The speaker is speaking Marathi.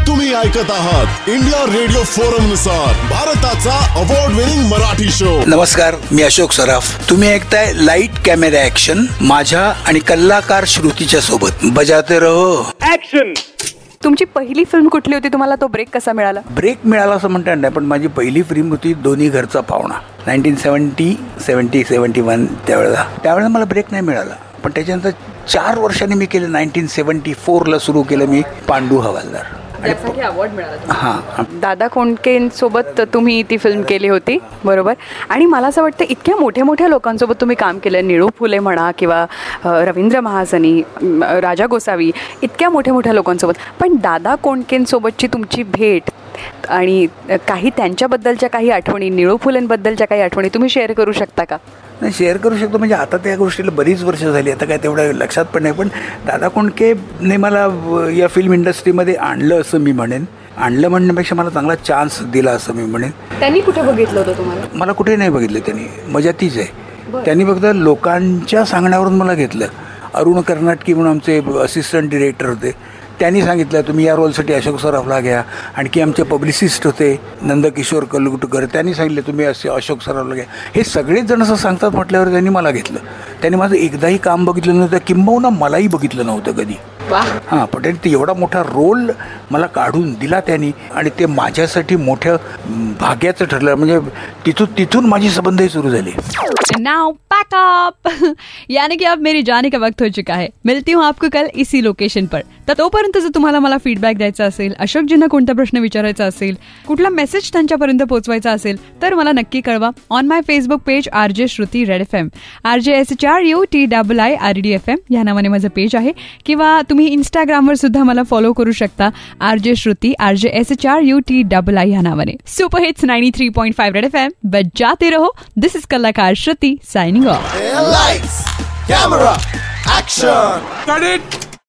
तुम्ही ऐकत आहात इंडिया रेडिओ फोरम नुसार भारताचा अवॉर्ड विनिंग मराठी शो. नमस्कार, मी अशोक सराफ. तुम्ही ऐकताय लाईट कॅमेरा ऍक्शन माझ्या आणि कलाकार श्रुतीच्या सोबत. बजाते रहो ऍक्शन. तुमची पहिली फिल्म कुठली होती? तुम्हाला तो ब्रेक कसा मिळाला? ब्रेक मिळाला असं म्हणता नाही, पण माझी पहिली फिल्म होती दोन्ही घरचा पाहुणा. 1971 त्यावेळेला मला ब्रेक नाही मिळाला. पण त्याच्यानंतर 4 वर्षांनी मी केलं. 1974ला सुरू केलं मी पांडू हवालदार. अवॉर्ड मिळाला. हां, दादा कोंडकेंसोबत तुम्ही ती फिल्म केली होती, बरोबर. आणि मला असं वाटतं इतक्या मोठ्या मोठ्या लोकांसोबत तुम्ही काम केलं. निळू फुले म्हणा किंवा रवींद्र महाजनी, राजा गोसावी, इतक्या मोठ्या मोठ्या लोकांसोबत. पण दादा कोंडकेंसोबतची तुमची भेट आणि काही त्यांच्याबद्दलच्या काही आठवणी, निळू फुलेंबद्दलच्या काही आठवणी तुम्ही शेअर करू शकता का? नाही, शेअर करू शकतो. म्हणजे आता त्या गोष्टीला बरीच वर्ष झाली, आता काय तेवढं लक्षात पण नाही. पण दादा कोंडकेने मला या फिल्म इंडस्ट्रीमध्ये आणलं असं मी म्हणेन. आणलं म्हणण्यापेक्षा मला चांगला चान्स दिला असं मी म्हणेन. त्यांनी कुठे बघितलं होतं तुम्हाला? मला कुठे नाही बघितलं त्यांनी. मजा तीच आहे. त्यांनी फक्त लोकांच्या सांगण्यावरून मला घेतलं. अरुण कर्नाटकी म्हणून आमचे असिस्टंट डिरेक्टर होते. त्यांनी सांगितलं तुम्ही या रोलसाठी अशोक सराफला घ्या. आणखी आमचे पब्लिसिस्ट होते नंदकिशोर कलगुटकर, त्यांनी सांगितलं तुम्ही अशोक सराफला घ्या. हे सगळेच जण असं सांगतात म्हटल्यावर त्यांनी मला घेतलं. त्यांनी माझं एकदाही काम बघितलं नव्हतं, किंबहुना मलाही बघितलं नव्हतं कधी. हां, पण त्यांनी एवढा मोठा रोल मला काढून दिला त्यांनी, आणि ते माझ्यासाठी मोठं भाग्याचं ठरलं. म्हणजे तिथून माझी संबंधही सुरू झाली. Now pack up. यानी कि अब मेरी जाने का वक्त हो चुका है. मिलती हूँ आपको कल इसी लोकेशन पर. तर तोपर्यंत जर तुम्हाला मला फीडबॅक द्यायचा असेल, अशोकजींना कोणता प्रश्न विचारायचा असेल, कुठला मेसेज त्यांच्यापर्यंत पोहोचवायचा असेल, तर मला नक्की कळवा. On my Facebook page RJ Shruti red FM, RJSHRUTIIRED FM या नावाने माझं पेज आहे. किंवा तुम्ही इंस्टाग्रामवर सुद्धा मला फॉलो करू शकता, RJ श्रुती RJSHRUTII या नावाने. Super hits 93.5 red FM. बजाते रहो. दिस इज कलाकार Shruti signing off. Lights, camera, action. Cut it.